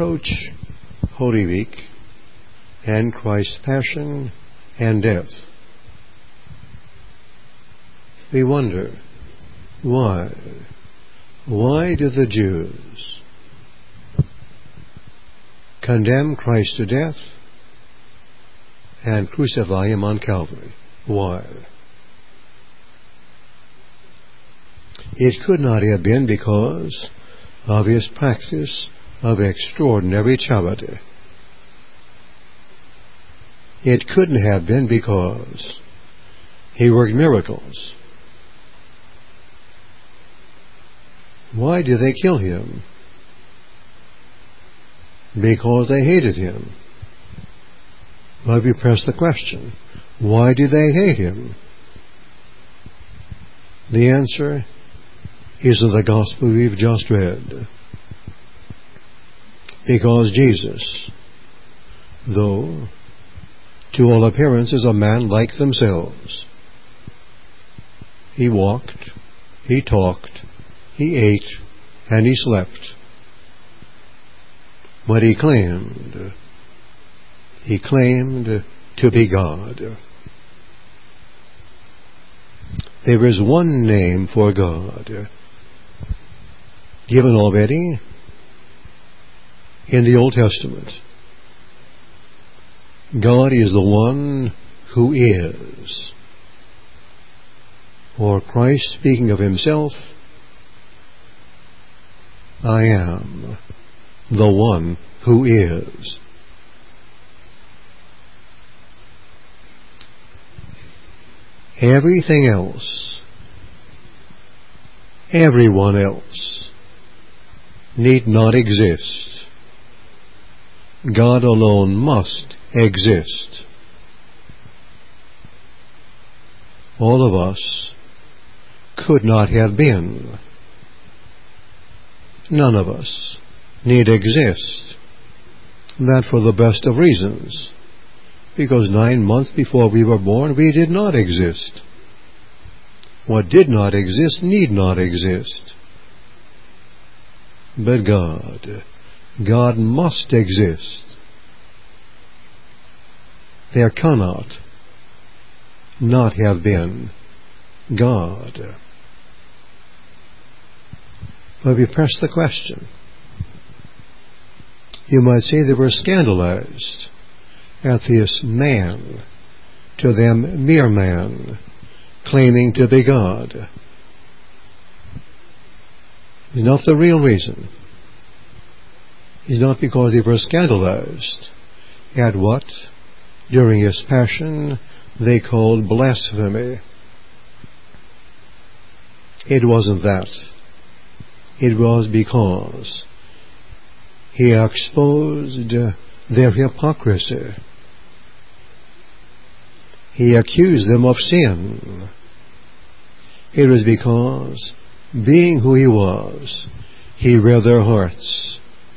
approach Holy Week and Christ's passion and death, we wonder, why? Why did the Jews condemn Christ to death and crucify him on Calvary? Why? It could not have been because of his practice of extraordinary charity. It couldn't have been because he worked miracles. Why did they kill him? Because they hated him. Well, we press the question, why did they hate him? The answer is in the gospel we've just read. Because Jesus, though to all appearances a man like themselves, he walked, he talked, he ate, and he slept. But he claimed to be God. There is one name for God, given already in the Old Testament. God is the one who is. Or Christ speaking of himself, I am the one who is. Everything else, everyone else, need not exist. God alone must exist. All of us could not have been. None of us need exist. That for the best of reasons. Because 9 months before we were born, we did not exist. What did not exist need not exist. But God must exist. There cannot not have been God. But we press the question. You might say they were scandalized at this man, to them mere man, claiming to be God. It's not the real reason. It's not because they were scandalized at what, during his passion, they called blasphemy. It wasn't that. It was because he exposed their hypocrisy. He accused them of sin. It was because, being who he was, he read their hearts.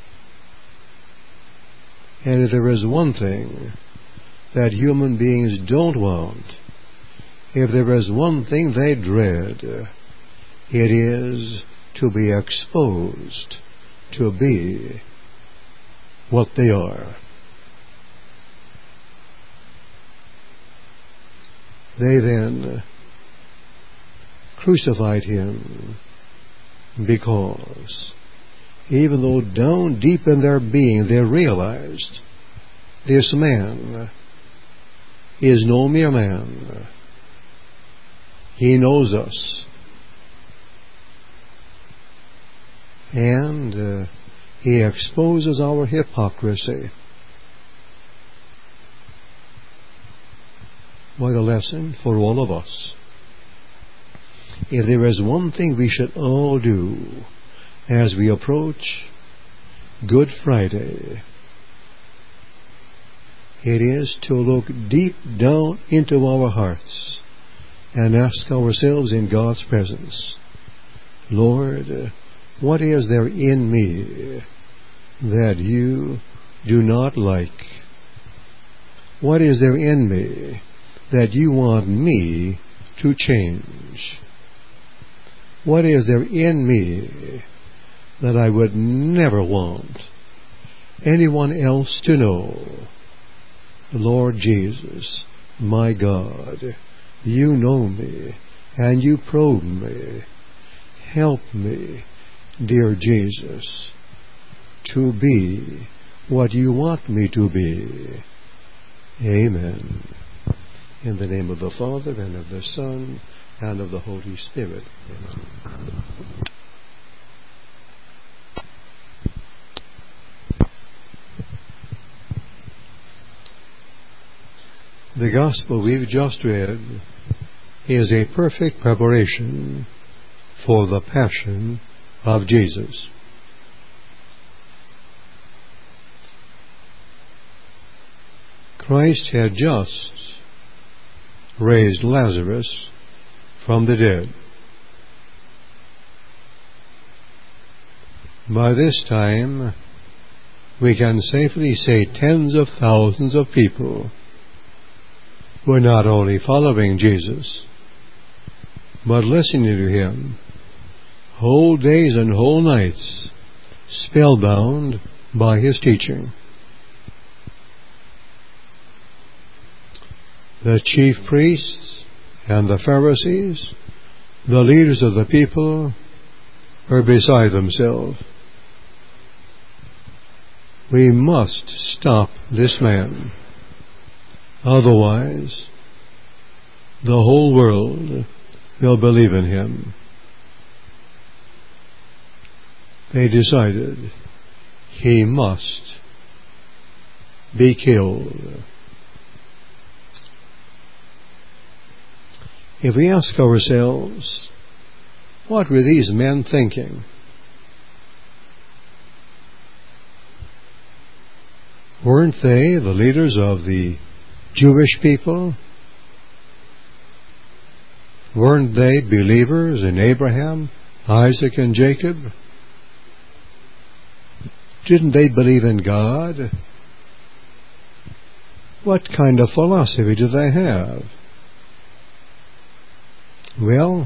And if there is one thing that human beings don't want, if there is one thing they dread, it is to be exposed to be what they are. They then crucified him because, even though down deep in their being they realized this man is no mere man. He knows us. And he exposes our hypocrisy. What a lesson for all of us. If there is one thing we should all do as we approach Good Friday, it is to look deep down into our hearts and ask ourselves in God's presence, Lord, what is there in me that you do not like? What is there in me that you want me to change? What is there in me that I would never want anyone else to know. Lord Jesus, my God, you know me, and you probe me. Help me, dear Jesus, to be what you want me to be. Amen. In the name of the Father, and of the Son, and of the Holy Spirit. Amen. The Gospel we've just read is a perfect preparation for the Passion of Jesus. Christ had just raised Lazarus from the dead. By this time, we can safely say tens of thousands of people were not only following Jesus, but listening to him whole days and whole nights, spellbound by his teaching. The chief priests and the Pharisees, the leaders of the people, were beside themselves. We must stop this man. Otherwise, the whole world will believe in him. They decided he must be killed. If we ask ourselves, what were these men thinking? Weren't they the leaders of the Jewish people? Weren't they believers in Abraham, Isaac, and Jacob? Didn't they believe in God? What kind of philosophy do they have? Well,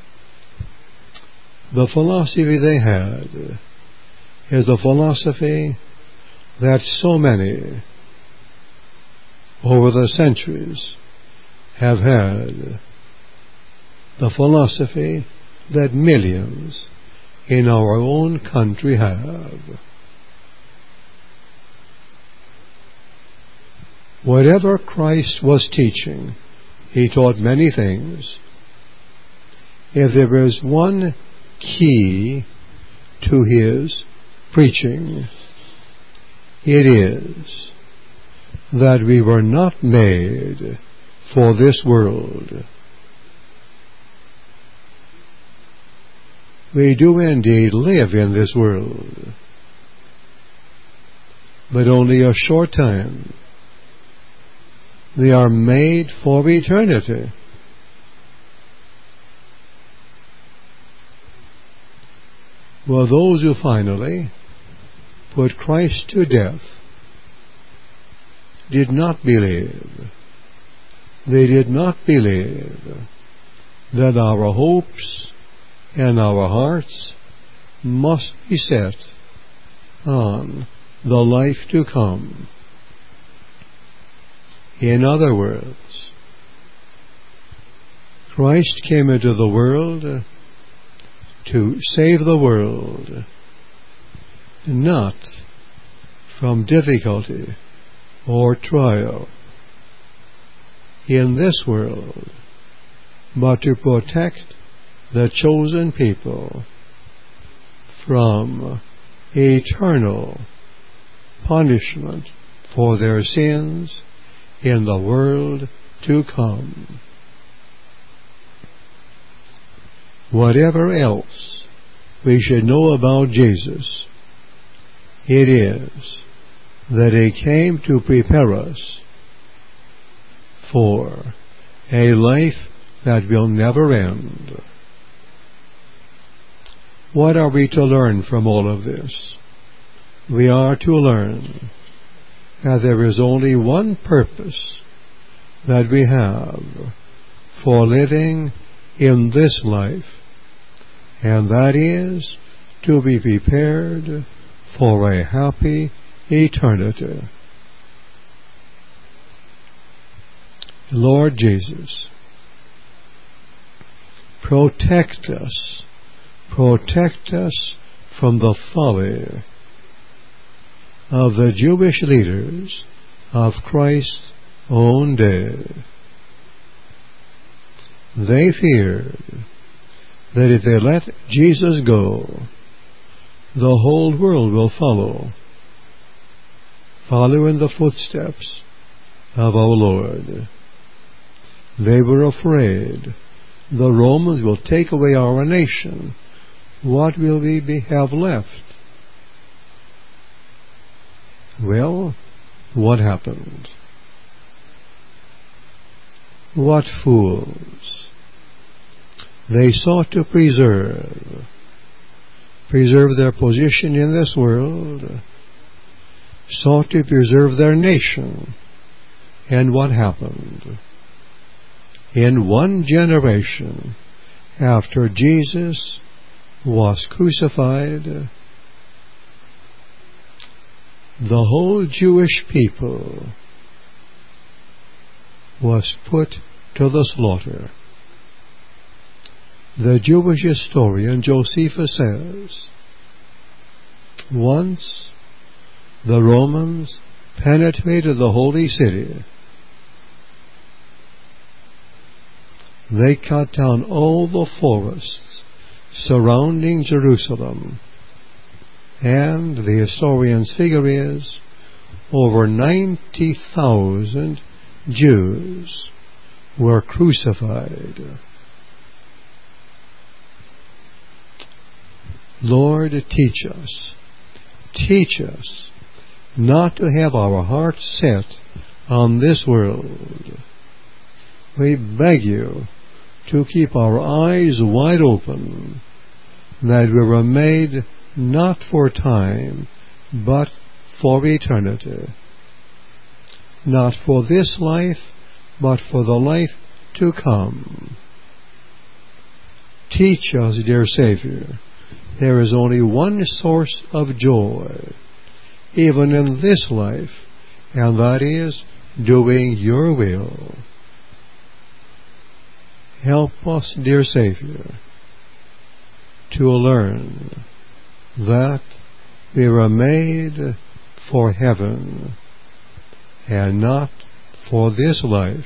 the philosophy they had is a philosophy that so many over the centuries have had, the philosophy that millions in our own country have. Whatever Christ was teaching, he taught many things. If there is one key to his preaching, it is that we were not made for this world. We do indeed live in this world, but only a short time. We are made for eternity. Well, those who finally put Christ to death did not believe. They did not believe that our hopes and our hearts must be set on the life to come. In other words, Christ came into the world to save the world, not from difficulty or trial in this world, but to protect the chosen people from eternal punishment for their sins in the world to come. Whatever else we should know about Jesus, it is that he came to prepare us for a life that will never end. What are we to learn from all of this? We are to learn that there is only one purpose that we have for living in this life, and that is to be prepared for a happy eternity. Lord Jesus, protect us from the folly of the Jewish leaders of Christ's own day. They feared that if they let Jesus go, the whole world will follow in the footsteps of our Lord. They were afraid the Romans will take away our nation. What will we have left? Well, what happened? What fools! They sought to preserve their position in this world, sought to preserve their nation. And what happened? In one generation after Jesus was crucified, the whole Jewish people was put to the slaughter. The Jewish historian Josephus says, once the Romans penetrated the holy city, they cut down all the forests surrounding Jerusalem, and the historian's figure is over 90,000 Jews were crucified. Lord, teach us not to have our hearts set on this world. We beg you to keep our eyes wide open, that we were made not for time, but for eternity. Not for this life, but for the life to come. Teach us, dear Savior, there is only one source of joy, even in this life, and that is doing your will. Help us, dear Savior, to learn that we were made for heaven and not for this life.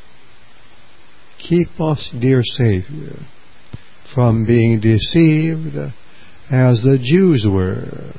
Keep us, dear Savior, from being deceived as the Jews were.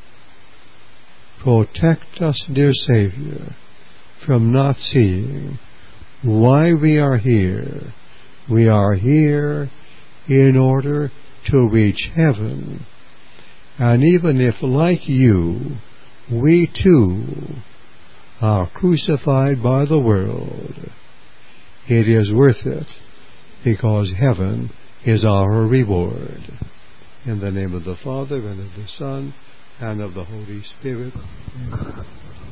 Protect us, dear Savior, from not seeing why we are here. We are here in order to reach heaven. And even if, like you, we too are crucified by the world, it is worth it, because heaven is our reward. In the name of the Father, and of the Son, and of the Holy Spirit. Amen.